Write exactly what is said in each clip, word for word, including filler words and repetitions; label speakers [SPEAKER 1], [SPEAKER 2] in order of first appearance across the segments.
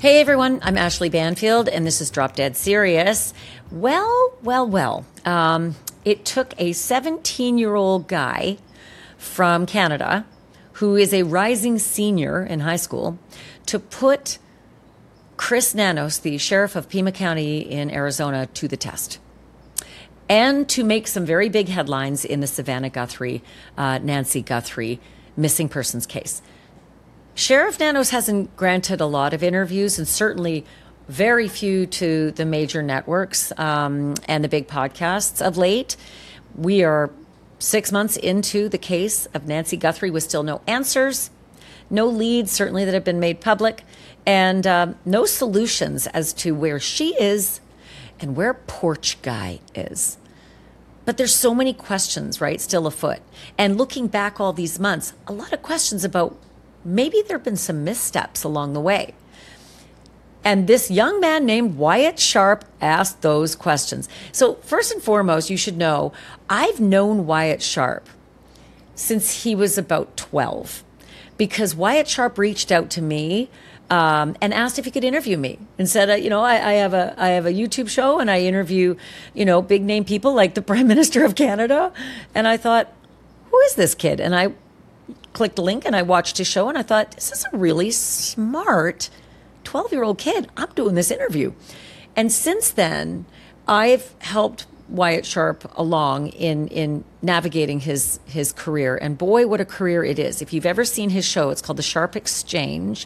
[SPEAKER 1] Hey everyone, I'm Ashley Banfield, and this is Drop Dead Serious. Well, well, well. Um, it took a seventeen-year-old guy from Canada, who is a rising senior in high school, to put Chris Nanos, the sheriff of Pima County in Arizona, to the test, and to make some very big headlines in the Savannah Guthrie, uh, Nancy Guthrie missing persons case. Sheriff Nanos hasn't granted a lot of interviews, and certainly very few to the major networks um, and the big podcasts of late. We are six months into the case of Nancy Guthrie with still no answers, no leads certainly that have been made public, and um, no solutions as to where she is and where Porch Guy is. But there's so many questions, right, still afoot. And looking back all these months, a lot of questions about maybe there have been some missteps along the way. And this young man named Wyatt Sharp asked those questions. So first and foremost, you should know, I've known Wyatt Sharp since he was about twelve, because Wyatt Sharp reached out to me um, and asked if he could interview me, and said, uh, you know, I, I have a I have a YouTube show and I interview, you know, big name people like the Prime Minister of Canada. And I thought, who is this kid? And I clicked a link and I watched his show, and I thought, this is a really smart twelve-year-old kid. I'm doing this interview. And since then, I've helped Wyatt Sharp along in in navigating his his career. And boy, what a career it is. If you've ever seen his show, it's called The Sharp Exchange.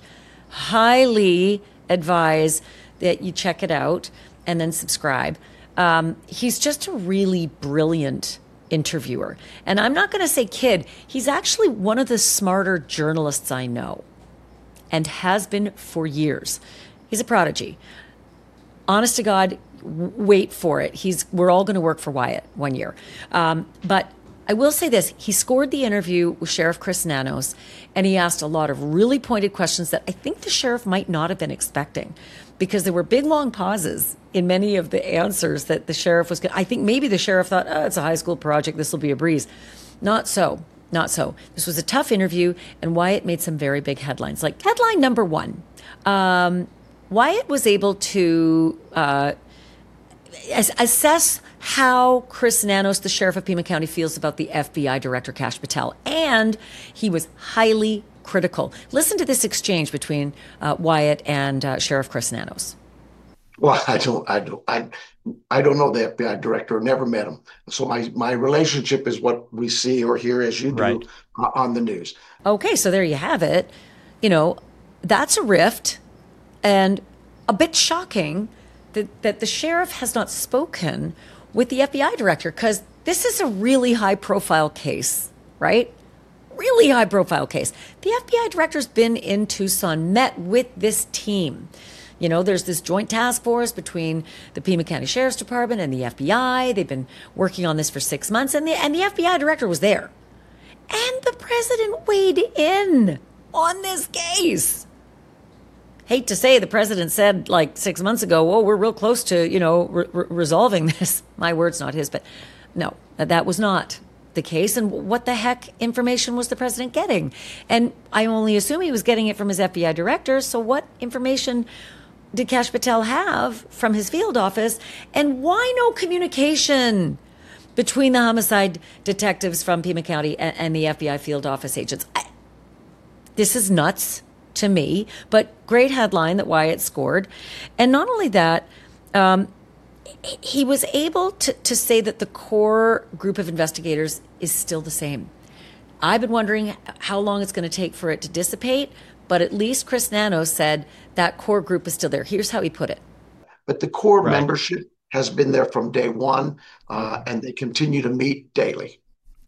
[SPEAKER 1] Highly advise that you check it out and then subscribe. Um, he's just a really brilliant interviewer. And I'm not going to say kid. He's actually one of the smarter journalists I know, and has been for years. He's a prodigy. Honest to God, w- wait for it. He's. We're all going to work for Wyatt one year. Um, but I will say this. He scored the interview with Sheriff Chris Nanos, and he asked a lot of really pointed questions that I think the sheriff might not have been expecting, because there were big, long pauses in many of the answers that the sheriff was going to. I think maybe the sheriff thought, oh, it's a high school project. This will be a breeze. Not so. Not so. This was a tough interview, and Wyatt made some very big headlines. Like headline number one, um, Wyatt was able to uh, as- assess how Chris Nanos, the sheriff of Pima County, feels about the F B I director, Kash Patel. And he was highly critical. Listen to this exchange between uh, Wyatt and uh, Sheriff Chris Nanos.
[SPEAKER 2] Well, I don't, I don't, I, I don't know the F B I director. Never met him. So my my relationship is what we see or hear as you do
[SPEAKER 3] right.
[SPEAKER 2] uh, on the news.
[SPEAKER 1] Okay, so there you have it. You know, that's a rift, and a bit shocking that that the sheriff has not spoken with the F B I director, because this is a really high profile case, right? Really high profile case. The F B I director's been in Tucson, met with this team. You know, there's this joint task force between the Pima County Sheriff's Department and the F B I. They've been working on this for six months, and the, and the F B I director was there. And the president weighed in on this case. Hate to say, the president said like six months ago, oh, we're real close to, you know, re- re- resolving this. My words, not his, but no, that was not the case. And what the heck information was the president getting? And I only assume he was getting it from his F B I director. So what information did Kash Patel have from his field office? And why no communication between the homicide detectives from Pima County and, and the F B I field office agents? I, this is nuts to me, but great headline that Wyatt scored. And not only that, um, he was able to, to say that the core group of investigators is still the same. I've been wondering how long it's going to take for it to dissipate, but at least Chris Nanos said that core group is still there. Here's how he put it.
[SPEAKER 2] But the core
[SPEAKER 3] Right.
[SPEAKER 2] membership has been there from day one, uh, and they continue to meet daily.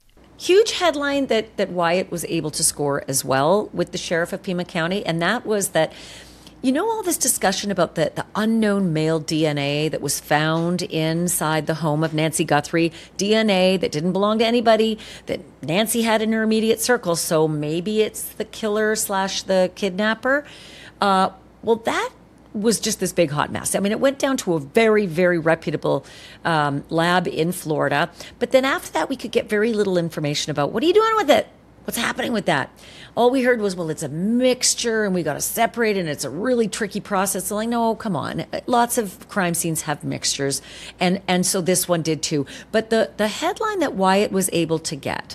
[SPEAKER 1] Huge headline that, that Wyatt was able to score as well with the sheriff of Pima County, and that was that, you know, all this discussion about the, the unknown male D N A that was found inside the home of Nancy Guthrie, D N A that didn't belong to anybody, that Nancy had in her immediate circle, so maybe it's the killer slash the kidnapper. Uh, well, that was just this big hot mess. I mean, it went down to a very, very reputable um, lab in Florida. But then after that, we could get very little information about what are you doing with it? What's happening with that? All we heard was, well, it's a mixture and we got to separate it and it's a really tricky process. So like, no, come on. Lots of crime scenes have mixtures. And, and so this one did too. But the, the headline that Wyatt was able to get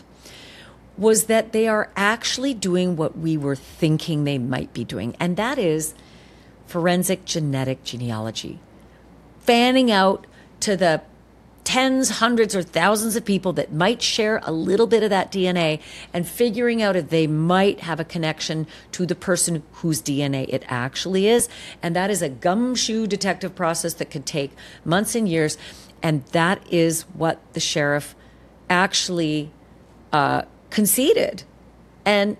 [SPEAKER 1] was that they are actually doing what we were thinking they might be doing. And that is forensic genetic genealogy. Fanning out to the tens, hundreds, or thousands of people that might share a little bit of that D N A and figuring out if they might have a connection to the person whose D N A it actually is. And that is a gumshoe detective process that could take months and years. And that is what the sheriff actually uh, conceded and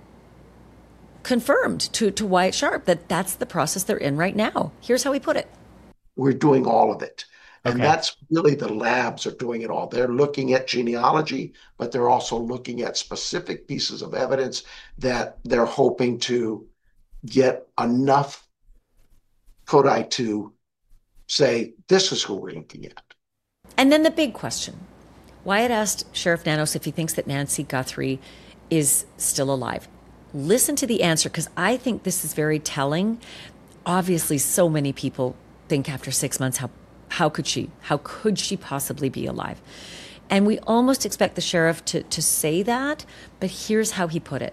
[SPEAKER 1] confirmed to, to Wyatt Sharp that that's the process they're in right now. Here's how he put it.
[SPEAKER 2] We're doing all of it. And
[SPEAKER 3] Okay.
[SPEAKER 2] that's really the labs are doing it all. They're looking at genealogy, but they're also looking at specific pieces of evidence that they're hoping to get enough codi to say, this is who we're looking at.
[SPEAKER 1] And then the big question. Wyatt asked Sheriff Nanos if he thinks that Nancy Guthrie is still alive. Listen to the answer, because I think this is very telling. Obviously, so many people think after six months, how how could she? How could she possibly be alive? And we almost expect the sheriff to, to say that, but here's how he put it.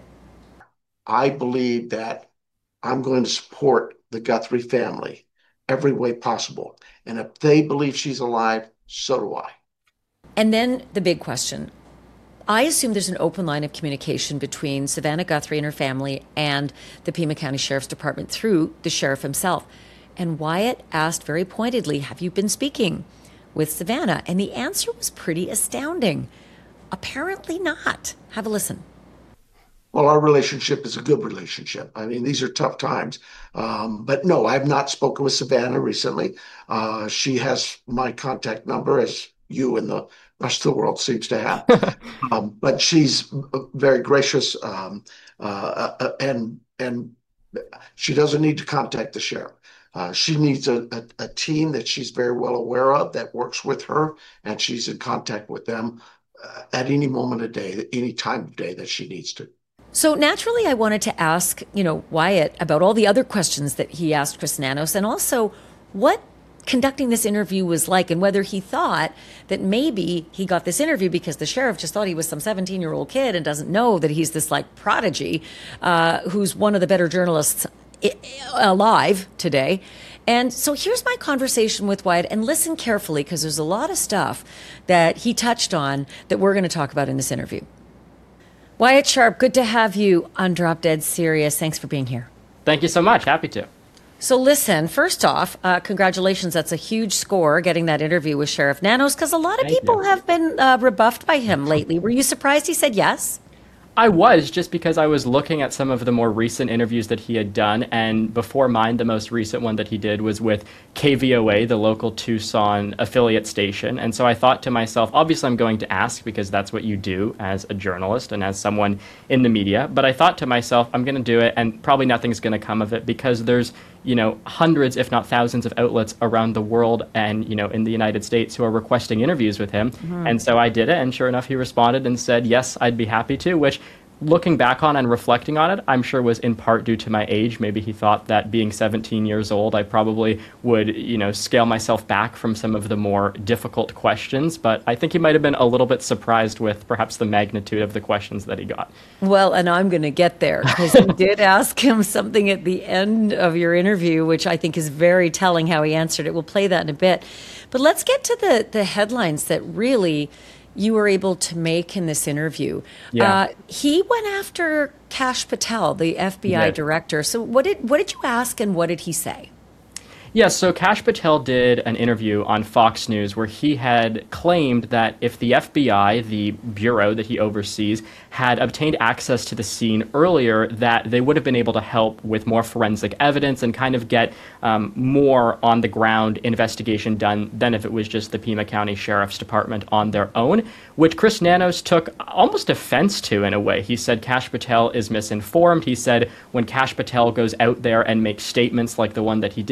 [SPEAKER 2] I believe that I'm going to support the Guthrie family every way possible. And if they believe she's alive, so do I.
[SPEAKER 1] And then the big question. I assume there's an open line of communication between Savannah Guthrie and her family and the Pima County Sheriff's Department through the sheriff himself. And Wyatt asked very pointedly, have you been speaking with Savannah? And the answer was pretty astounding. Apparently not. Have a listen.
[SPEAKER 2] Well, our relationship is a good relationship. I mean, these are tough times. Um, but no, I've not spoken with Savannah recently. Uh, she has my contact number, as you and the rest of the world seems to have. um, but she's very gracious, um, uh, uh, and and she doesn't need to contact the sheriff. Uh, she needs a, a, a team that she's very well aware of that works with her, and she's in contact with them uh, at any moment of day, any time of day that she needs to.
[SPEAKER 1] So naturally, I wanted to ask, you know, Wyatt about all the other questions that he asked Chris Nanos, and also what conducting this interview was like, and whether he thought that maybe he got this interview because the sheriff just thought he was some seventeen-year-old kid and doesn't know that he's this like prodigy uh, who's one of the better journalists alive today. And so here's my conversation with Wyatt, and listen carefully because there's a lot of stuff that he touched on that we're going to talk about in this interview. Wyatt Sharp, good to have you on Drop Dead Serious. Thanks for being here.
[SPEAKER 3] Thank you so much. Happy to.
[SPEAKER 1] So listen, first off, uh, congratulations. That's a huge score, getting that interview with Sheriff Nanos, because a lot of
[SPEAKER 3] Thank
[SPEAKER 1] people
[SPEAKER 3] you.
[SPEAKER 1] have been uh, rebuffed by him lately. Were you surprised he said yes?
[SPEAKER 3] I was, just because I was looking at some of the more recent interviews that he had done, and before mine, the most recent one that he did was with K V O A, the local Tucson affiliate station. And so I thought to myself, obviously I'm going to ask because that's what you do as a journalist and as someone in the media. But I thought to myself, I'm going to do it, and probably nothing's going to come of it because there's, you know, hundreds, if not thousands of outlets around the world and, you know, in the United States who are requesting interviews with him. Mm-hmm. And so I did it, and sure enough, he responded and said, yes, I'd be happy to, which, looking back on and reflecting on it, I'm sure was in part due to my age. Maybe he thought that being seventeen years old, I probably would, you know, scale myself back from some of the more difficult questions. But I think he might have been a little bit surprised with perhaps the magnitude of the questions that he got.
[SPEAKER 1] Well, and I'm going to get there because you did ask him something at the end of your interview, which I think is very telling how he answered it. We'll play that in a bit. But let's get to the, the headlines that really you were able to make in this interview.
[SPEAKER 3] Yeah.
[SPEAKER 1] Uh, he went after Kash Patel, the F B I
[SPEAKER 3] Yeah.
[SPEAKER 1] director. So what did what did you ask and what did he say?
[SPEAKER 3] Yes, so Kash Patel did an interview on Fox News where he had claimed that if the F B I, the bureau that he oversees, had obtained access to the scene earlier, that they would have been able to help with more forensic evidence and kind of get um, more on-the-ground investigation done than if it was just the Pima County Sheriff's Department on their own, which Chris Nanos took almost offense to in a way. He said Kash Patel is misinformed. He said when Kash Patel goes out there and makes statements like the one that he did in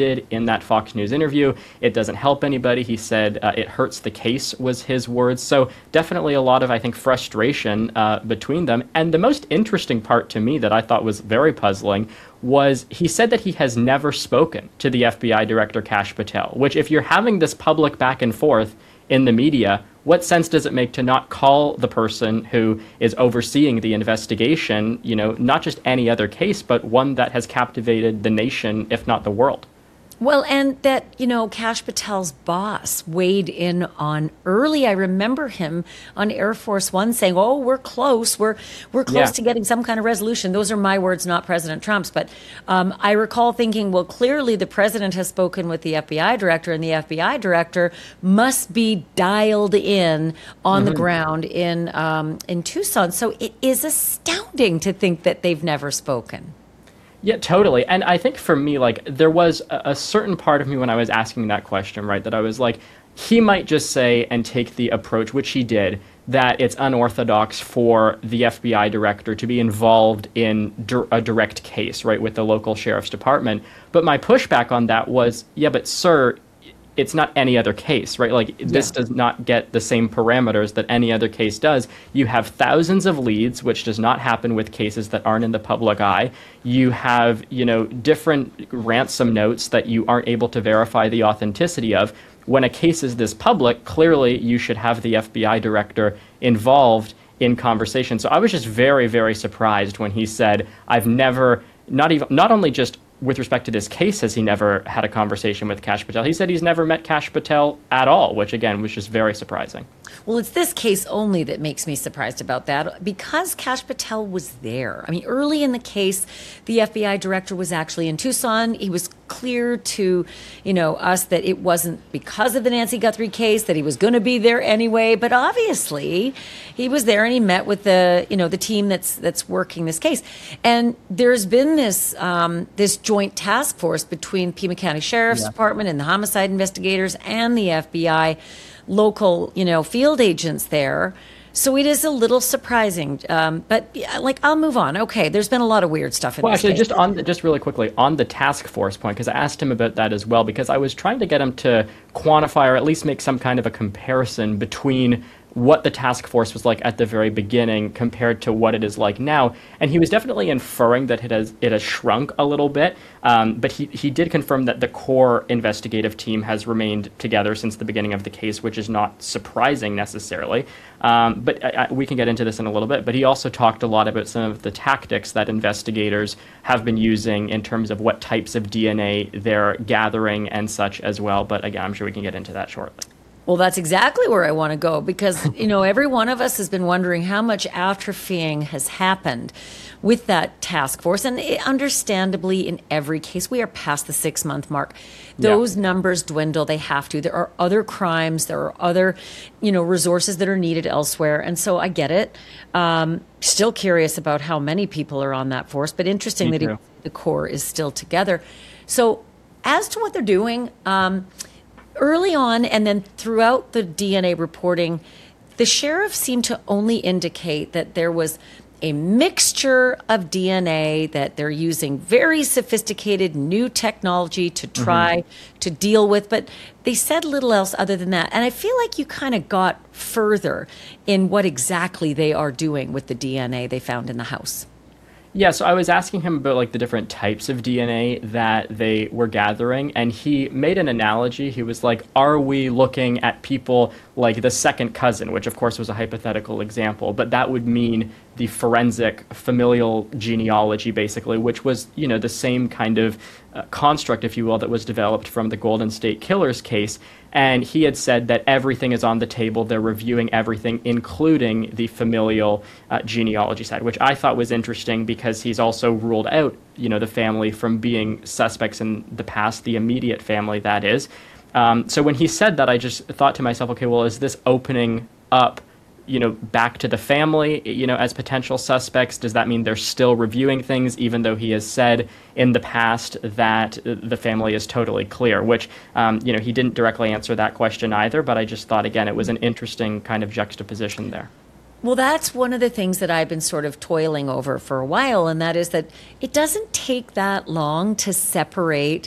[SPEAKER 3] that Fox News interview. It doesn't help anybody. He said uh, it hurts the case, was his words. So definitely a lot of, I think, frustration uh, between them. And the most interesting part to me that I thought was very puzzling was he said that he has never spoken to the F B I director, Kash Patel, which if you're having this public back and forth in the media, what sense does it make to not call the person who is overseeing the investigation, you know, not just any other case, but one that has captivated the nation, if not the world?
[SPEAKER 1] Well, and that, you know, Kash Patel's boss weighed in on early. I remember him on Air Force One saying, oh, we're close. We're we're close
[SPEAKER 3] Yeah.
[SPEAKER 1] to getting some kind of resolution. Those are my words, not President Trump's. But um, I recall thinking, well, clearly the president has spoken with the F B I director, and the F B I director must be dialed in on the ground in um, in Tucson. So it is astounding to think that they've never spoken.
[SPEAKER 3] Yeah, totally. And I think for me, like, there was a, a certain part of me when I was asking that question, right, that I was like, he might just say and take the approach, which he did, that it's unorthodox for the F B I director to be involved in dir- a direct case, right, with the local sheriff's department. But my pushback on that was, yeah, but sir, it's not any other case, right? Like, this
[SPEAKER 1] Yeah.
[SPEAKER 3] does not get the same parameters that any other case does. You have thousands of leads, which does not happen with cases that aren't in the public eye. You have, you know, different ransom notes that you aren't able to verify the authenticity of. When a case is this public, clearly you should have the F B I director involved in conversation. So I was just very, very surprised when he said, I've never, not even, not only just with respect to this case, has he never had a conversation with Kash Patel? He said he's never met Kash Patel at all, which again was just very surprising.
[SPEAKER 1] Well, it's this case only that makes me surprised about that, because Kash Patel was there. I mean, early in the case, the F B I director was actually in Tucson. He was clear to, you know, us that it wasn't because of the Nancy Guthrie case, that he was going to be there anyway. But obviously, he was there, and he met with the, you know, the team that's that's working this case. And there's been this um, this joint task force between Pima County Sheriff's
[SPEAKER 3] Yeah.
[SPEAKER 1] Department and the homicide investigators and the F B I local, you know, field agents there. So it is a little surprising, um, but yeah, like, I'll move on. Okay, there's been a lot of weird stuff in
[SPEAKER 3] Well,
[SPEAKER 1] this
[SPEAKER 3] actually,
[SPEAKER 1] case.
[SPEAKER 3] just on the, just really quickly on the task force point, because I asked him about that as well, because I was trying to get him to quantify or at least make some kind of a comparison between what the task force was like at the very beginning compared to what it is like now. And he was definitely inferring that it has it has shrunk a little bit, um, but he, he did confirm that the core investigative team has remained together since the beginning of the case, which is not surprising necessarily. Um, but I, I, we can get into this in a little bit. But he also talked a lot about some of the tactics that investigators have been using in terms of what types of D N A they're gathering and such as well. But again, I'm sure we can get into that shortly.
[SPEAKER 1] Well, that's exactly where I want to go, because, you know, every one of us has been wondering how much atrophying has happened with that task force. And it, understandably, in every case, we are past the six month mark. Those
[SPEAKER 3] Yeah.
[SPEAKER 1] numbers dwindle. They have to. There are other crimes. There are other, you know, resources that are needed elsewhere. And so I get it. Um, still curious about how many people are on that force, but interesting
[SPEAKER 3] Me
[SPEAKER 1] that
[SPEAKER 3] too.
[SPEAKER 1] it, the core is still together. So as to what they're doing, um, early on and then throughout the D N A reporting, the sheriff seemed to only indicate that there was a mixture of D N A, that they're using very sophisticated new technology to try mm-hmm. to deal with, but they said little else other than that. And I feel like you kind of got further in what exactly they are doing with the D N A they found in the house.
[SPEAKER 3] Yeah, so I was asking him about like the different types of D N A that they were gathering, and he made an analogy. He was like, are we looking at people like the second cousin, which of course was a hypothetical example, but that would mean the forensic familial genealogy, basically, which was, you know, the same kind of uh, construct, if you will, that was developed from the Golden State Killers case. And he had said that everything is on the table. They're reviewing everything, including the familial uh, genealogy side, which I thought was interesting because he's also ruled out, you know, the family from being suspects in the past, the immediate family, that is. Um, so when he said that, I just thought to myself, okay, well, is this opening up, you know, back to the family, you know, as potential suspects? Does that mean they're still reviewing things, even though he has said in the past that the family is totally clear, which, um, you know, he didn't directly answer that question either, but I just thought, again, it was an interesting kind of juxtaposition there.
[SPEAKER 1] Well, that's one of the things that I've been sort of toiling over for a while, and that is that it doesn't take that long to separate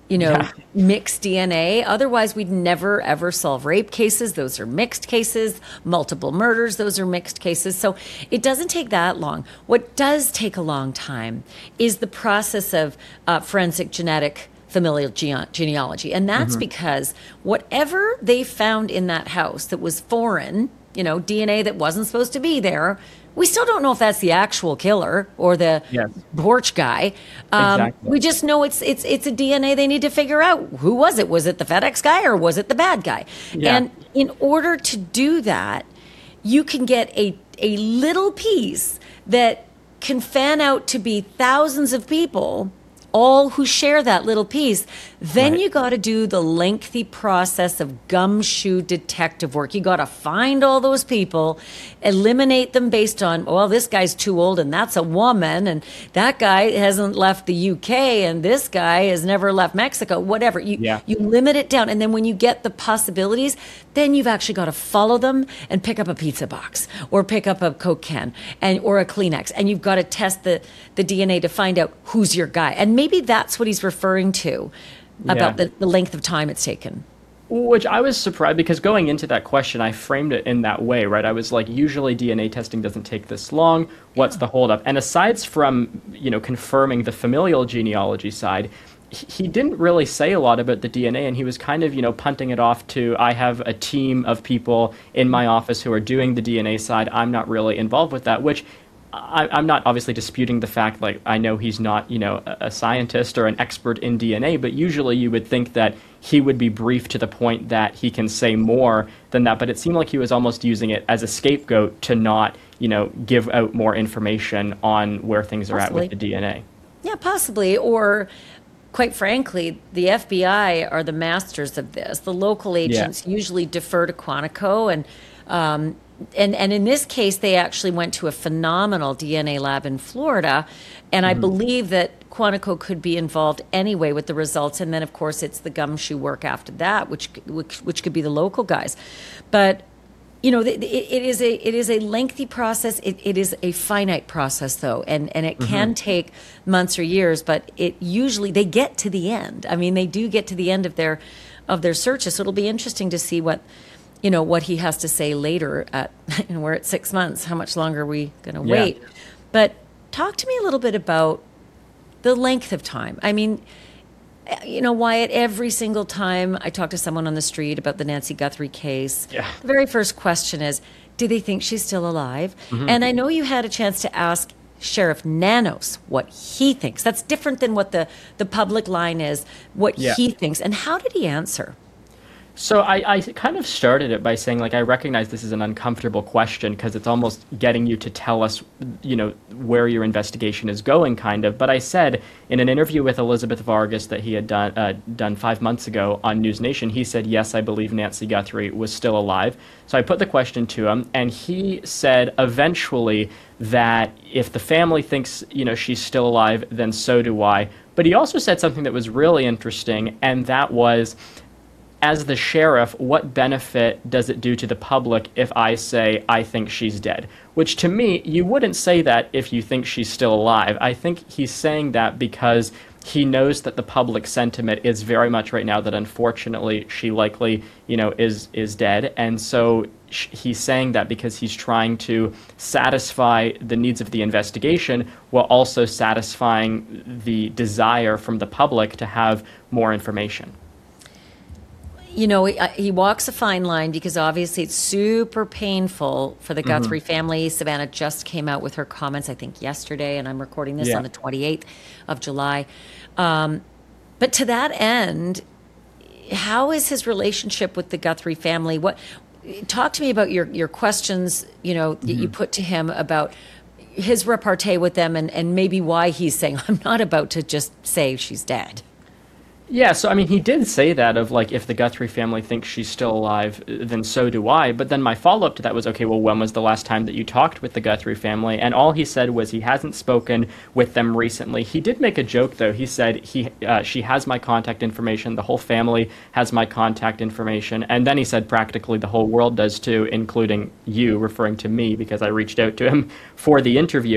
[SPEAKER 1] you know,
[SPEAKER 3] Yeah.
[SPEAKER 1] mixed D N A. Otherwise, we'd never, ever solve rape cases. Those are mixed cases. Multiple murders, those are mixed cases. So it doesn't take that long. What does take a long time is the process of uh, forensic genetic familial gene- genealogy. And that's
[SPEAKER 3] Mm-hmm.
[SPEAKER 1] because whatever they found in that house that was foreign, you know, D N A that wasn't supposed to be there, we still don't know if that's the actual killer or the
[SPEAKER 3] Yes.
[SPEAKER 1] porch guy. Um,
[SPEAKER 3] Exactly.
[SPEAKER 1] We just know it's it's it's a D N A they need to figure out. Who was it? Was it the FedEx guy or was it the bad guy?
[SPEAKER 3] Yeah.
[SPEAKER 1] And in order to do that, you can get a a little piece that can fan out to be thousands of people, all who share that little piece. Then
[SPEAKER 3] Right.
[SPEAKER 1] you got to do the lengthy process of gumshoe detective work. You got to find all those people, eliminate them based on, well, this guy's too old and that's a woman, and that guy hasn't left the U K and this guy has never left Mexico, whatever. You,
[SPEAKER 3] Yeah.
[SPEAKER 1] you limit it down. And then when you get the possibilities, then you've actually got to follow them and pick up a pizza box or pick up a Coke can and or a Kleenex. And you've got to test the, the D N A to find out who's your guy. And maybe that's what he's referring to about
[SPEAKER 3] Yeah.
[SPEAKER 1] the, the length of time it's taken.
[SPEAKER 3] Which I was surprised because going into that question, I framed it in that way, right? I was like, usually D N A testing doesn't take this long. What's the holdup? And aside from, you know, confirming the familial genealogy side, he he didn't really say a lot about the D N A, and he was kind of, you know, punting it off to, I have a team of people in my office who are doing the D N A side. I'm not really involved with that, which I, I'm not obviously disputing the fact, like, I know he's not, you know, a, a scientist or an expert in D N A, but usually you would think that he would be briefed to the point that he can say more than that. But it seemed like he was almost using it as a scapegoat to not, you know, give out more information on where things are
[SPEAKER 1] Possibly.
[SPEAKER 3] at with the D N A.
[SPEAKER 1] Yeah, possibly. Or quite frankly, the F B I are the masters of this. The local agents usually defer to Quantico, and um, and and in this case, they actually went to a phenomenal D N A lab in Florida, and I believe that Quantico could be involved anyway with the results. And then, of course, it's the gumshoe work after that, which which, which could be the local guys, but. You know, it, it is a it is a lengthy process. It, it is a finite process, though, and and it can take months or years. But it usually they get to the end. I mean, they do get to the end of their of their searches. So it'll be interesting to see what you know what he has to say later. At and we're at six months. How much longer are we going to
[SPEAKER 3] Yeah.
[SPEAKER 1] wait? But talk to me a little bit about the length of time. I mean. You know, Wyatt, every single time I talk to someone on the street about the Nancy Guthrie case,
[SPEAKER 3] Yeah.
[SPEAKER 1] the very first question is, do they think she's still alive? And I know you had a chance to ask Sheriff Nanos what he thinks. That's different than what the, the public line is, what
[SPEAKER 3] Yeah.
[SPEAKER 1] he thinks. And how did he answer?
[SPEAKER 3] So I, I kind of started it by saying, like, I recognize this is an uncomfortable question because it's almost getting you to tell us, you know, where your investigation is going, kind of. But I said in an interview with Elizabeth Vargas that he had done uh, done five months ago on News Nation, he said, yes, I believe Nancy Guthrie was still alive. So I put the question to him, and he said eventually that if the family thinks, you know, she's still alive, then so do I. But he also said something that was really interesting, and that was, as the sheriff, what benefit does it do to the public if I say I think she's dead? Which, to me, you wouldn't say that if you think she's still alive. I think he's saying that because he knows that the public sentiment is very much right now that unfortunately she likely, you know, is is dead. And so sh- he's saying that because he's trying to satisfy the needs of the investigation while also satisfying the desire from the public to have more information.
[SPEAKER 1] You know, he, uh, he walks a fine line because obviously it's super painful for the Guthrie family. Savannah just came out with her comments, I think, yesterday, and I'm recording this
[SPEAKER 3] Yeah.
[SPEAKER 1] on the twenty-eighth of July. Um, but to that end, how is his relationship with the Guthrie family? What? Talk to me about your, your questions, you know, that you put to him about his repartee with them and, and maybe why he's saying, I'm not about to just say she's dead.
[SPEAKER 3] Yeah, so I mean, he did say that of like, if the Guthrie family thinks she's still alive, then so do I. But then my follow-up to that was, okay, well, when was the last time that you talked with the Guthrie family? And all he said was he hasn't spoken with them recently. He did make a joke, though. He said he uh, she has my contact information. The whole family has my contact information. And then he said practically the whole world does too, including you, referring to me because I reached out to him for the interview.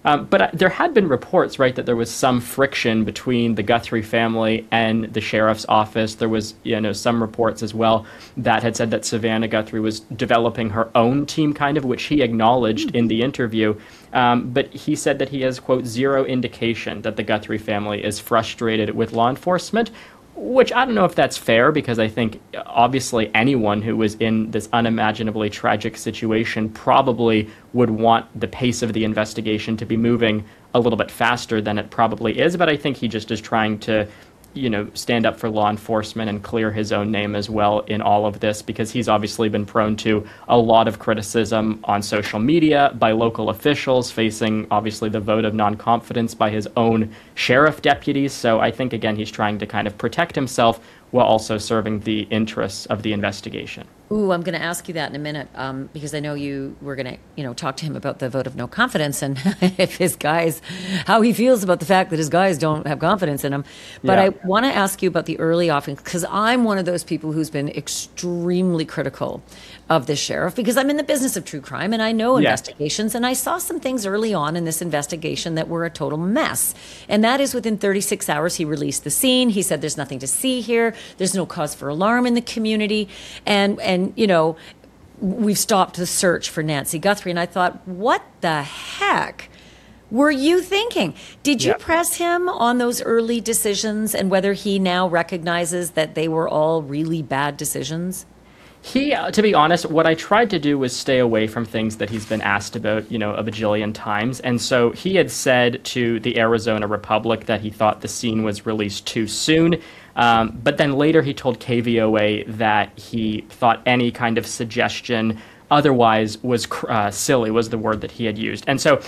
[SPEAKER 3] Um, but uh, there had been reports, right, that there was some friction between the Guthrie family and the sheriff's office. There was, you know, some reports as well that had said that Savannah Guthrie was developing her own team, kind of, which he acknowledged in the interview. Um, but he said that he has, quote, zero indication that the Guthrie family is frustrated with law enforcement, which I don't know if that's fair, because I think obviously anyone who was in this unimaginably tragic situation probably would want the pace of the investigation to be moving a little bit faster than it probably is. But I think he just is trying to, you know, stand up for law enforcement and clear his own name as well in all of this, because he's obviously been prone to a lot of criticism on social media by local officials, facing obviously the vote of non-confidence by his own sheriff deputies. So I think, again, he's trying to kind of protect himself while also serving the interests of the investigation.
[SPEAKER 1] Ooh, I'm going to ask you that in a minute, um, because I know you were going to, you know, talk to him about the vote of no confidence and if his guys, how he feels about the fact that his guys don't have confidence in him. But
[SPEAKER 3] Yeah.
[SPEAKER 1] I want to ask you about the early offense, because I'm one of those people who's been extremely critical of this sheriff, because I'm in the business of true crime and I know
[SPEAKER 3] Yeah.
[SPEAKER 1] investigations, and I saw some things early on in this investigation that were a total mess. And that is within thirty-six hours, he released the scene. He said, there's nothing to see here. There's no cause for alarm in the community. And, and you know, we've stopped the search for Nancy Guthrie. And I thought, what the heck were you thinking? Did you
[SPEAKER 3] Yeah.
[SPEAKER 1] press him on those early decisions and whether he now recognizes that they were all really bad decisions?
[SPEAKER 3] He, uh, to be honest, what I tried to do was stay away from things that he's been asked about, you know, a bajillion times. And so he had said to the Arizona Republic that he thought the scene was released too soon. Um, but then later he told K V O A that he thought any kind of suggestion otherwise was uh, silly, was the word that he had used. And so uh,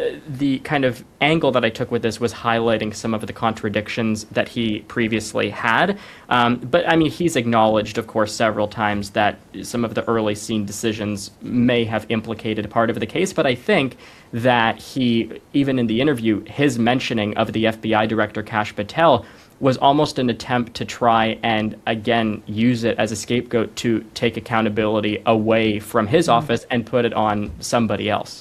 [SPEAKER 3] the kind of angle that I took with this was highlighting some of the contradictions that he previously had. Um, but I mean, he's acknowledged, of course, several times that some of the early scene decisions may have implicated part of the case. But I think that he, even in the interview, his mentioning of the F B I director, Kash Patel, was almost an attempt to try and, again, use it as a scapegoat to take accountability away from his office and put it on somebody else.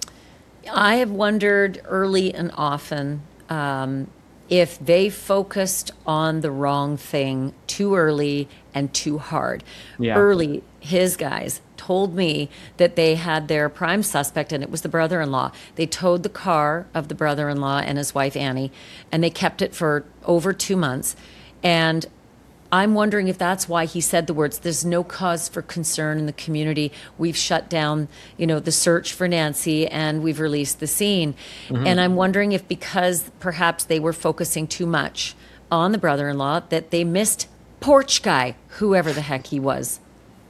[SPEAKER 1] I have wondered early and often um, if they focused on the wrong thing too early and too hard.
[SPEAKER 3] Yeah.
[SPEAKER 1] Early, his guys told me that they had their prime suspect, and it was the brother-in-law. They towed the car of the brother-in-law and his wife, Annie, and they kept it for over two months. And I'm wondering if that's why he said the words, there's no cause for concern in the community. We've shut down, you know, the search for Nancy and we've released the scene. Mm-hmm. And I'm wondering if because perhaps they were focusing too much on the brother-in-law that they missed Porch Guy, whoever the heck he was.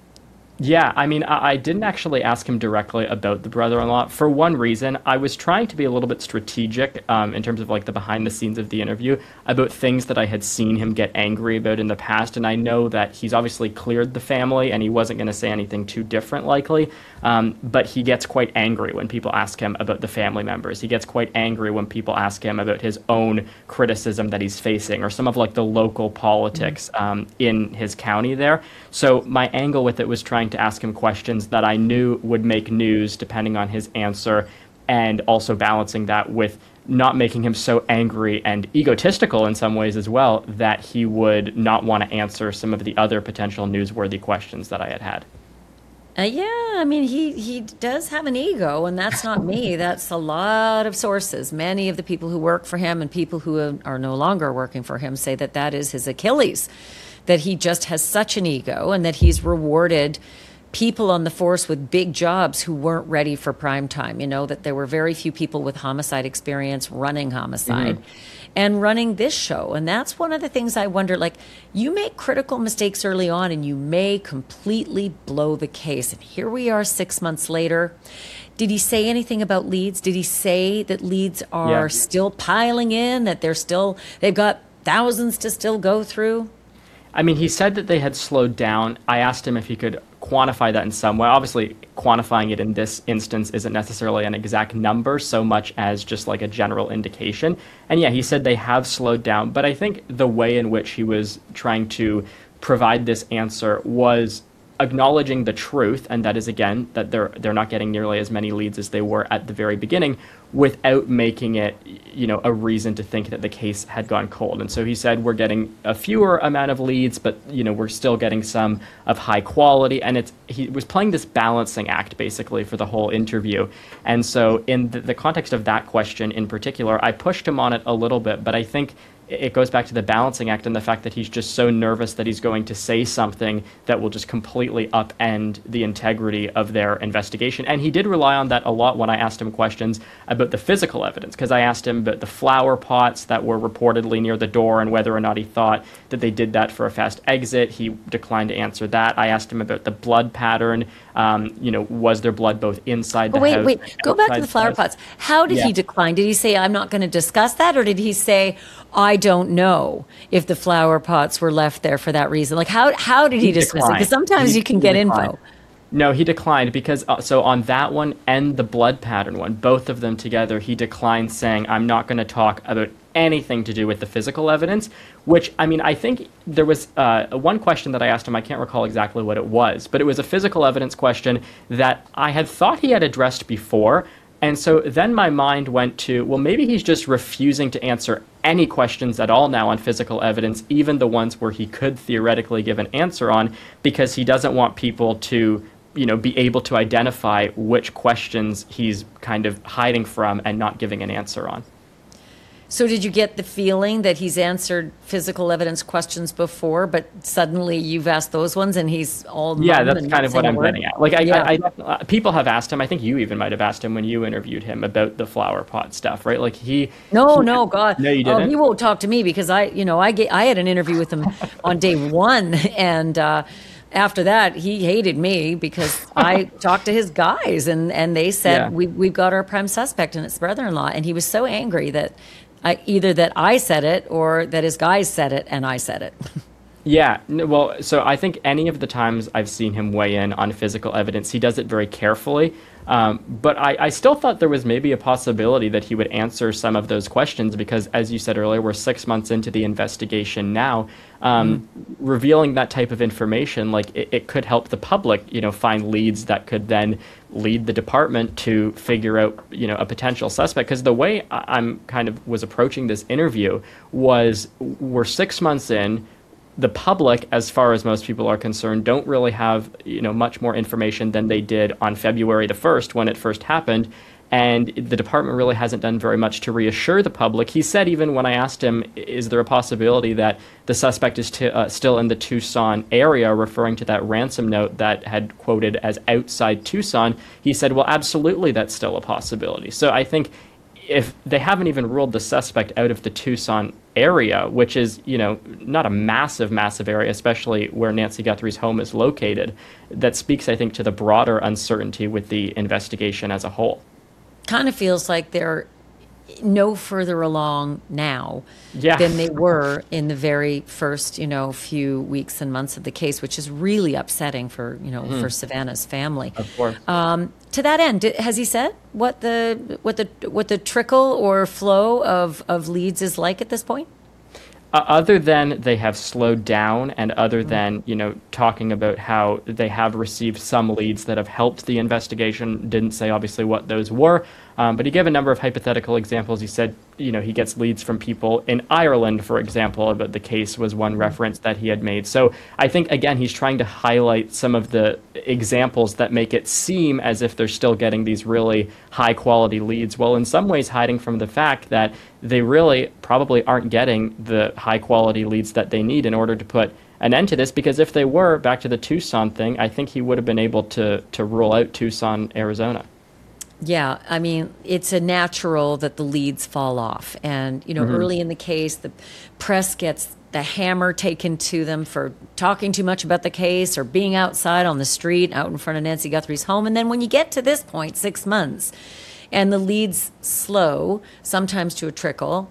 [SPEAKER 3] Yeah, I mean, I, I didn't actually ask him directly about the brother-in-law. For one reason, I was trying to be a little bit strategic um, in terms of like the behind the scenes of the interview about things that I had seen him get angry about in the past. And I know that he's obviously cleared the family and he wasn't going to say anything too different likely. Um, but he gets quite angry when people ask him about the family members. He gets quite angry when people ask him about his own criticism that he's facing or some of like the local politics um, in his county there. So my angle with it was trying to ask him questions that I knew would make news depending on his answer, and also balancing that with not making him so angry and egotistical in some ways as well that he would not want to answer some of the other potential newsworthy questions that I had had.
[SPEAKER 1] Uh, yeah, I mean, he, he does have an ego, and that's not me. That's a lot of sources. Many of the people who work for him and people who are no longer working for him say that that is his Achilles, that he just has such an ego and that he's rewarded people on the force with big jobs who weren't ready for prime time. You know, that there were very few people with homicide experience running homicide mm-hmm. and running this show. And that's one of the things I wonder, like, you make critical mistakes early on and you may completely blow the case. And here we are six months later. Did he say anything about leads? Did he say that leads are
[SPEAKER 3] yeah.
[SPEAKER 1] still piling in, that they're still, they've got thousands to still go through?
[SPEAKER 3] I mean, he said that they had slowed down. I asked him if he could quantify that in some way. Obviously, quantifying it in this instance isn't necessarily an exact number so much as just like a general indication. And yeah, he said they have slowed down. But I think the way in which he was trying to provide this answer was acknowledging the truth, and that is, again, that they're they're not getting nearly as many leads as they were at the very beginning, without making it, you know, a reason to think that the case had gone cold. And so he said, we're getting a fewer amount of leads, but, you know, we're still getting some of high quality. And it's, he was playing this balancing act basically for the whole interview. And so in the, the context of that question in particular, I pushed him on it a little bit, but I think it goes back to the balancing act and the fact that he's just so nervous that he's going to say something that will just completely upend the integrity of their investigation. And he did rely on that a lot when I asked him questions about the physical evidence, because I asked him about the flower pots that were reportedly near the door and whether or not he thought that they did that for a fast exit. He declined to answer that. I asked him about the blood pattern. Um, you know, was there blood both inside the
[SPEAKER 1] oh, wait,
[SPEAKER 3] house?
[SPEAKER 1] Wait, wait, go back to the flower pots. How did
[SPEAKER 3] yeah.
[SPEAKER 1] he decline? Did he say, I'm not going to discuss that? Or did he say, I don't know if the flower pots were left there for that reason? Like, how how did he, he dismiss declined. it? Because sometimes he, you can get declined. info.
[SPEAKER 3] No, he declined because, uh, so on that one and the blood pattern one, both of them together, he declined saying, I'm not going to talk about anything to do with the physical evidence, which, I mean, I think there was uh, one question that I asked him, I can't recall exactly what it was, but it was a physical evidence question that I had thought he had addressed before. And so then my mind went to, well, maybe he's just refusing to answer any questions at all now on physical evidence, even the ones where he could theoretically give an answer on, because he doesn't want people to, you know, be able to identify which questions he's kind of hiding from and not giving an answer on.
[SPEAKER 1] So did you get the feeling that he's answered physical evidence questions before, but suddenly you've asked those ones and he's all
[SPEAKER 3] yeah, that's kind of what I'm
[SPEAKER 1] word?
[SPEAKER 3] getting at. Like, I,
[SPEAKER 1] yeah.
[SPEAKER 3] I, I, uh, people have asked him. I think you even might have asked him when you interviewed him about the flower pot stuff, right? Like he.
[SPEAKER 1] No,
[SPEAKER 3] he,
[SPEAKER 1] no, God,
[SPEAKER 3] no, you didn't.
[SPEAKER 1] Oh, he won't talk to me because I, you know, I get, I had an interview with him on day one, and uh, after that he hated me because I talked to his guys, and and they said yeah. we we've got our prime suspect and it's brother-in-law, and he was so angry that. I, either that I said it or that his guys said it and I said it.
[SPEAKER 3] Yeah, well, so I think any of the times I've seen him weigh in on physical evidence, he does it very carefully. Um, but I, I still thought there was maybe a possibility that he would answer some of those questions because, as you said earlier, we're six months into the investigation now. Um, mm. Revealing that type of information, like it, it could help the public, you know, find leads that could then lead the department to figure out, you know, a potential suspect. Because the way I'm kind of was approaching this interview was we're six months in. The public, as far as most people are concerned, don't really have, you know, much more information than they did on February the first when it first happened. And the department really hasn't done very much to reassure the public. He said, even when I asked him, is there a possibility that the suspect is t- uh, still in the Tucson area, referring to that ransom note that had quoted as outside Tucson, he said, well, absolutely, that's still a possibility. So I think if they haven't even ruled the suspect out of the Tucson area, which is, you know, not a massive, massive area, especially where Nancy Guthrie's home is located, that speaks, I think, to the broader uncertainty with the investigation as a whole.
[SPEAKER 1] Kind of feels like they're no further along now
[SPEAKER 3] yeah.
[SPEAKER 1] than they were in the very first, you know, few weeks and months of the case, which is really upsetting for, you know, mm. for Savannah's family.
[SPEAKER 3] Of course.
[SPEAKER 1] Um, to that end, has he said what the what the what the trickle or flow of, of leads is like at this point?
[SPEAKER 3] Uh, other than they have slowed down, and other than, you know, talking about how they have received some leads that have helped the investigation, didn't say obviously what those were, um, but he gave a number of hypothetical examples. He said, you know, he gets leads from people in Ireland, for example, but the case was one reference that he had made. So I think, again, he's trying to highlight some of the examples that make it seem as if they're still getting these really high-quality leads, while in some ways hiding from the fact that they really probably aren't getting the high-quality leads that they need in order to put an end to this, because if they were, back to the Tucson thing, I think he would have been able to to rule out Tucson, Arizona.
[SPEAKER 1] Yeah, I mean, it's a natural that the leads fall off. And, you know, mm-hmm. early in the case, the press gets the hammer taken to them for talking too much about the case or being outside on the street, out in front of Nancy Guthrie's home. And then when you get to this point, six months, and the leads slow, sometimes to a trickle,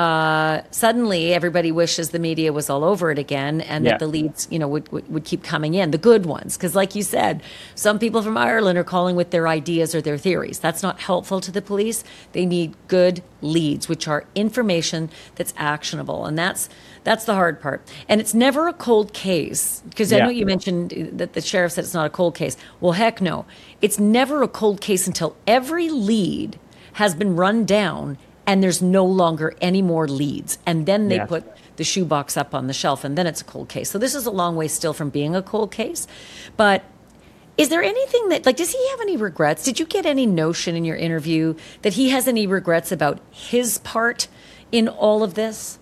[SPEAKER 1] Uh, suddenly everybody wishes the media was all over it again, and
[SPEAKER 3] yeah.
[SPEAKER 1] that the leads, you know, would, would, would keep coming in, the good ones. Because like you said, some people from Ireland are calling with their ideas or their theories. That's not helpful to the police. They need good leads, which are information that's actionable. And that's that's the hard part. And it's never a cold case, because I
[SPEAKER 3] yeah.
[SPEAKER 1] know you mentioned that the sheriff said it's not a cold case. Well, heck no. It's never a cold case until every lead has been run down and there's no longer any more leads. And then they
[SPEAKER 3] Yes.
[SPEAKER 1] put the shoebox up on the shelf and then it's a cold case. So this is a long way still from being a cold case. But is there anything that, like, does he have any regrets? Did you get any notion in your interview that he has any regrets about his part in all of this?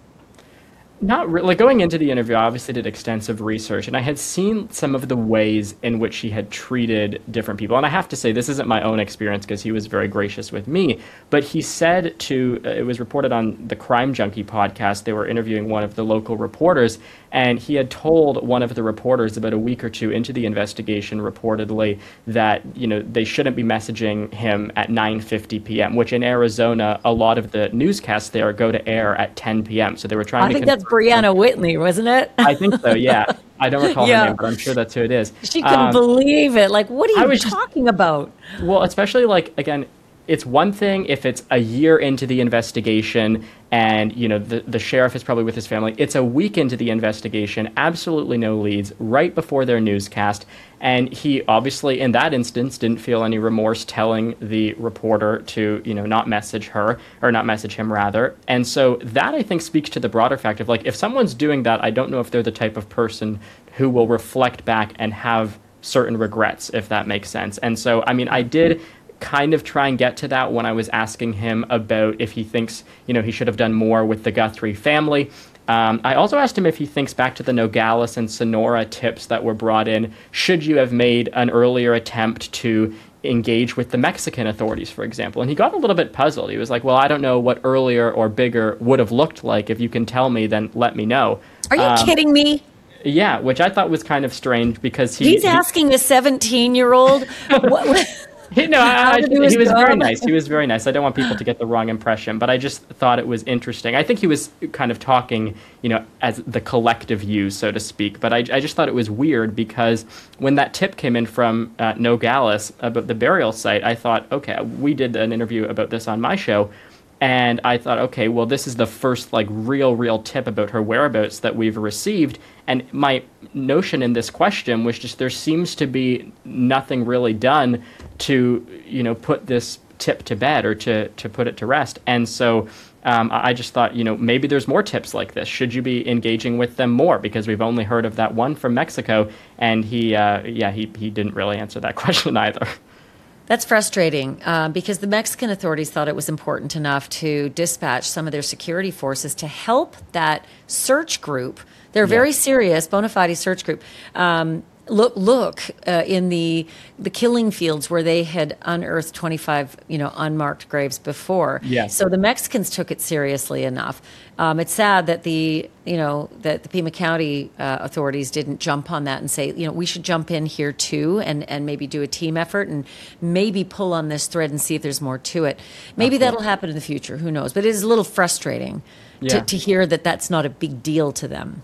[SPEAKER 3] Not really. Going into the interview, I obviously did extensive research, and I had seen some of the ways in which he had treated different people. And I have to say, this isn't my own experience because he was very gracious with me. But he said to, uh, it was reported on the Crime Junkie podcast, they were interviewing one of the local reporters, and he had told one of the reporters about a week or two into the investigation, reportedly, that, you know, they shouldn't be messaging him at nine fifty p.m., which in Arizona, a lot of the newscasts there go to air at ten p.m. So they were trying
[SPEAKER 1] I
[SPEAKER 3] to
[SPEAKER 1] think that's Brianna Whitney, wasn't it?
[SPEAKER 3] I think so, yeah. I don't recall
[SPEAKER 1] Yeah.
[SPEAKER 3] her name, but I'm sure that's who it is.
[SPEAKER 1] She couldn't
[SPEAKER 3] Um,
[SPEAKER 1] believe it. Like, what
[SPEAKER 3] I
[SPEAKER 1] are you
[SPEAKER 3] was just-
[SPEAKER 1] talking about?
[SPEAKER 3] Well, especially like, again, it's one thing if it's a year into the investigation and, you know, the, the sheriff is probably with his family. It's a week into the investigation, absolutely no leads, right before their newscast. And he obviously, in that instance, didn't feel any remorse telling the reporter to, you know, not message her, or not message him, rather. And so that, I think, speaks to the broader fact of, like, if someone's doing that, I don't know if they're the type of person who will reflect back and have certain regrets, if that makes sense. And so, I mean, I did kind of try and get to that when I was asking him about if he thinks, you know, he should have done more with the Guthrie family. Um, I also asked him if he thinks back to the Nogales and Sonora tips that were brought in. Should you have made an earlier attempt to engage with the Mexican authorities, for example? And he got a little bit puzzled. He was like, well, I don't know what earlier or bigger would have looked like. If you can tell me, then let me know.
[SPEAKER 1] Are you
[SPEAKER 3] Um,
[SPEAKER 1] kidding me?
[SPEAKER 3] Yeah, which I thought was kind of strange because he...
[SPEAKER 1] He's
[SPEAKER 3] he-
[SPEAKER 1] asking a seventeen-year-old. what,
[SPEAKER 3] He, no, I,
[SPEAKER 1] How
[SPEAKER 3] I,
[SPEAKER 1] to do his
[SPEAKER 3] he was very
[SPEAKER 1] job.
[SPEAKER 3] nice. He was very nice. I don't want people to get the wrong impression, but I just thought it was interesting. I think he was kind of talking, you know, as the collective you, so to speak. But I, I just thought it was weird because when that tip came in from uh, Nogales about the burial site, I thought, okay, we did an interview about this on my show. And I thought, okay, well, this is the first, like, real, real tip about her whereabouts that we've received. And my notion in this question was just there seems to be nothing really done to, you know, put this tip to bed or to, to put it to rest. And so um, I just thought, you know, maybe there's more tips like this. Should you be engaging with them more? Because we've only heard of that one from Mexico. And he, uh, yeah, he, he didn't really answer that question either.
[SPEAKER 1] That's frustrating uh, because the Mexican authorities thought it was important enough to dispatch some of their security forces to help that search group. They're a very serious, bona fide search group. Um, look, look uh, in the the killing fields where they had unearthed twenty-five, you know, unmarked graves before.
[SPEAKER 3] Yes.
[SPEAKER 1] So the Mexicans took it seriously enough. Um, it's sad that the you know that the Pima County uh, authorities didn't jump on that and say, you know, we should jump in here too and and maybe do a team effort and maybe pull on this thread and see if there's more to it. Maybe that'll happen in the future. Who knows? But it is a little frustrating
[SPEAKER 3] Yeah.
[SPEAKER 1] to, to hear that that's not a big deal to them.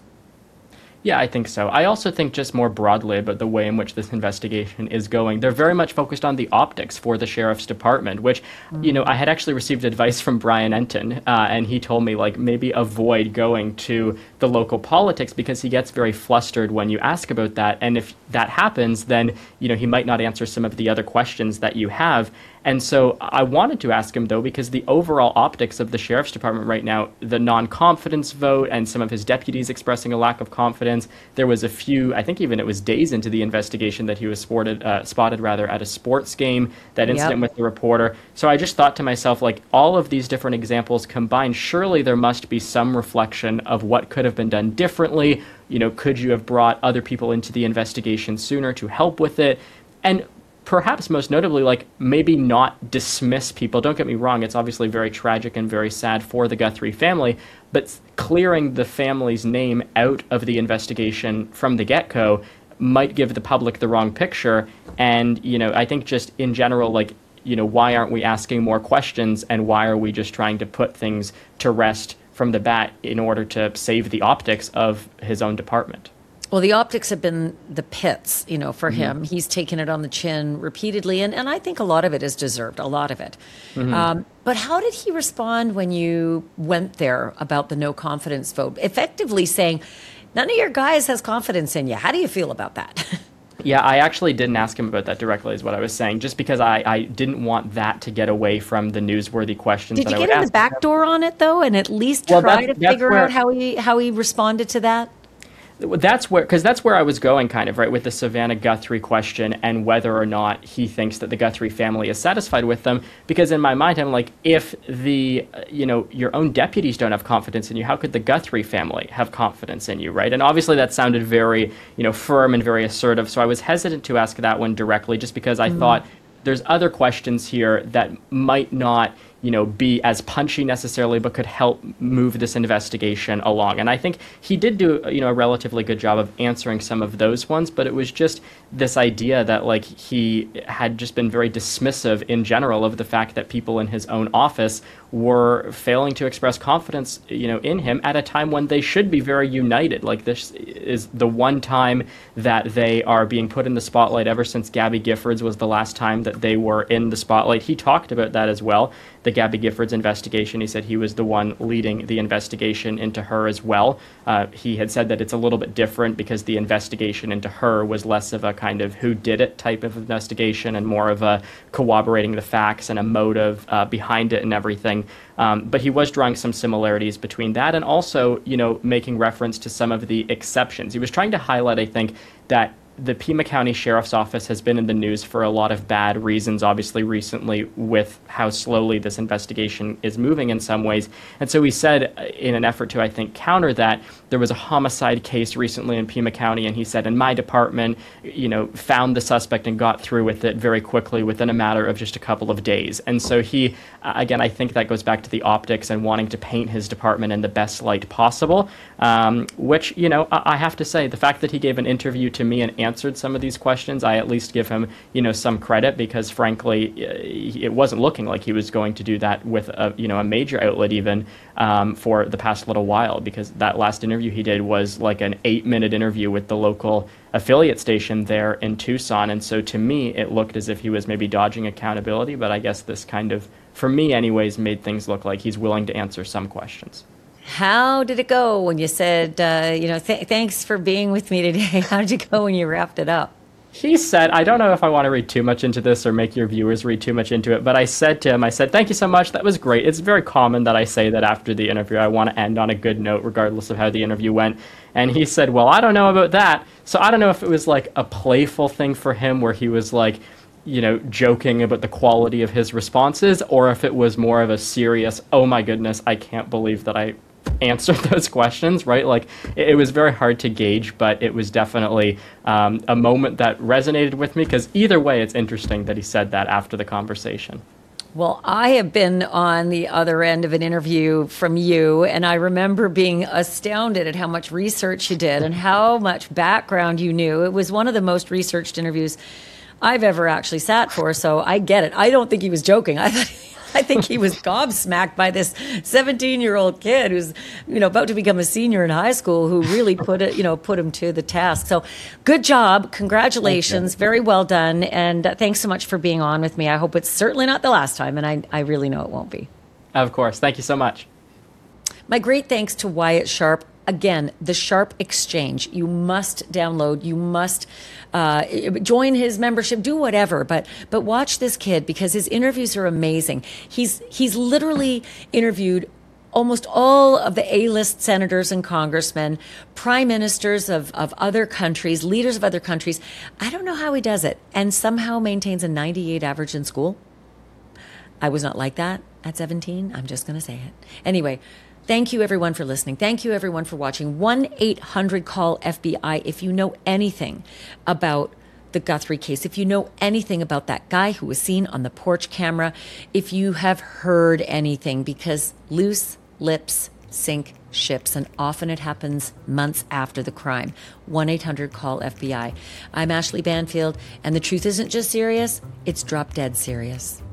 [SPEAKER 3] Yeah, I think so. I also think just more broadly about the way in which this investigation is going. They're very much focused on the optics for the sheriff's department, which, you know, I had actually received advice from Brian Enton, uh, and he told me, like, maybe avoid going to the local politics because he gets very flustered when you ask about that. And if that happens, then, you know, he might not answer some of the other questions that you have. And so I wanted to ask him, though, because the overall optics of the sheriff's department right now, the non-confidence vote and some of his deputies expressing a lack of confidence, there was a few, I think even it was days into the investigation that he was spotted, uh, spotted rather, at a sports game, that incident
[SPEAKER 1] Yep.
[SPEAKER 3] with the reporter. So I just thought to myself, like, all of these different examples combined, surely there must be some reflection of what could have been done differently. You know, could you have brought other people into the investigation sooner to help with it? And perhaps most notably, like, maybe not dismiss people. Don't get me wrong, it's obviously very tragic and very sad for the Guthrie family, but clearing the family's name out of the investigation from the get-go might give the public the wrong picture. And, you know, I think just in general, like, you know, why aren't we asking more questions and why are we just trying to put things to rest from the bat in order to save the optics of his own department?
[SPEAKER 1] Well, the optics have been the pits, you know, for
[SPEAKER 3] Mm-hmm.
[SPEAKER 1] him. He's taken it on the chin repeatedly, and, and I think a lot of it is deserved, a lot of it.
[SPEAKER 3] Mm-hmm.
[SPEAKER 1] Um, but how did he respond when you went there about the no confidence vote? Effectively saying, none of your guys has confidence in you. How do you feel about that?
[SPEAKER 3] Yeah, I actually didn't ask him about that directly, is what I was saying, just because I, I didn't want that to get away from the newsworthy questions
[SPEAKER 1] Did
[SPEAKER 3] that
[SPEAKER 1] you
[SPEAKER 3] I would
[SPEAKER 1] get in
[SPEAKER 3] ask
[SPEAKER 1] the back
[SPEAKER 3] him.
[SPEAKER 1] door on it, though, and at least
[SPEAKER 3] Well,
[SPEAKER 1] try
[SPEAKER 3] that's-
[SPEAKER 1] to
[SPEAKER 3] that's
[SPEAKER 1] figure
[SPEAKER 3] where-
[SPEAKER 1] out how he how he responded to that?
[SPEAKER 3] That's where, because that's where I was going, kind of, right, with the Savannah Guthrie question and whether or not he thinks that the Guthrie family is satisfied with them. Because in my mind, I'm like, if the, uh, you know, your own deputies don't have confidence in you, how could the Guthrie family have confidence in you, right? And obviously that sounded very, you know, firm and very assertive. So I was hesitant to ask that one directly, just because I mm. thought there's other questions here that might not, you know, be as punchy necessarily, but could help move this investigation along. And I think he did do, you know, a relatively good job of answering some of those ones, but it was just this idea that, like, he had just been very dismissive in general of the fact that people in his own office were failing to express confidence, you know, in him at a time when they should be very united. Like, this is the one time that they are being put in the spotlight ever since Gabby Giffords was the last time that they were in the spotlight. He talked about that as well, the Gabby Giffords investigation. He said he was the one leading the investigation into her as well. Uh, he had said that it's a little bit different because the investigation into her was less of a kind of who did it type of investigation and more of a corroborating the facts and a motive uh, behind it and everything. Um, but he was drawing some similarities between that and also, you know, making reference to some of the exceptions. He was trying to highlight, I think, that the Pima County Sheriff's Office has been in the news for a lot of bad reasons, obviously recently, with how slowly this investigation is moving in some ways. And so he said, in an effort to, I think, counter that, there was a homicide case recently in Pima County, and he said, in my department, you know, found the suspect and got through with it very quickly within a matter of just a couple of days. And so he, again, I think that goes back to the optics and wanting to paint his department in the best light possible, um, which, you know, I, I have to say, the fact that he gave an interview to me and answered some of these questions, I at least give him, you know, some credit, because frankly, it wasn't looking like he was going to do that with a, you know, a major outlet even um, for the past little while, because that last interview he did was like an eight minute interview with the local affiliate station there in Tucson. And so to me, it looked as if he was maybe dodging accountability, but I guess this kind of, for me anyways, made things look like he's willing to answer some questions.
[SPEAKER 1] How did it go when you said, uh, you know, th- thanks for being with me today? How did you go when you wrapped it up?
[SPEAKER 3] He said, I don't know if I want to read too much into this or make your viewers read too much into it, but I said to him, I said, thank you so much. That was great. It's very common that I say that after the interview. I want to end on a good note, regardless of how the interview went. And he said, well, I don't know about that. So I don't know if it was like a playful thing for him where he was like, you know, joking about the quality of his responses, or if it was more of a serious, oh my goodness, I can't believe that I answered those questions, right? Like, it, it was very hard to gauge, but it was definitely um, a moment that resonated with me, because either way, it's interesting that he said that after the conversation.
[SPEAKER 1] Well, I have been on the other end of an interview from you, and I remember being astounded at how much research you did and how much background you knew. It was one of the most researched interviews I've ever actually sat for, so I get it. I don't think he was joking. I thought I think he was gobsmacked by this seventeen-year-old kid who's, you know, about to become a senior in high school, who really put it, you know, put him to the task. So, good job, congratulations, very well done, and uh, thanks so much for being on with me. I hope it's certainly not the last time, and I, I really know it won't be.
[SPEAKER 3] Of course, thank you so much.
[SPEAKER 1] My great thanks to Wyatt Sharp. Again, the Sharp Exchange. You must download. You must uh, join his membership. Do whatever, but but watch this kid, because his interviews are amazing. He's he's literally interviewed almost all of the A-list senators and congressmen, prime ministers of, of other countries, leaders of other countries. I don't know how he does it, and somehow maintains a ninety-eight average in school. I was not like that at seventeen. I'm just going to say it. Anyway, thank you, everyone, for listening. Thank you, everyone, for watching. one eight hundred call F B I if you know anything about the Guthrie case, if you know anything about that guy who was seen on the porch camera, if you have heard anything, because loose lips sink ships, and often it happens months after the crime. one eight hundred call F B I. I'm Ashley Banfield, and the truth isn't just serious, it's drop dead serious.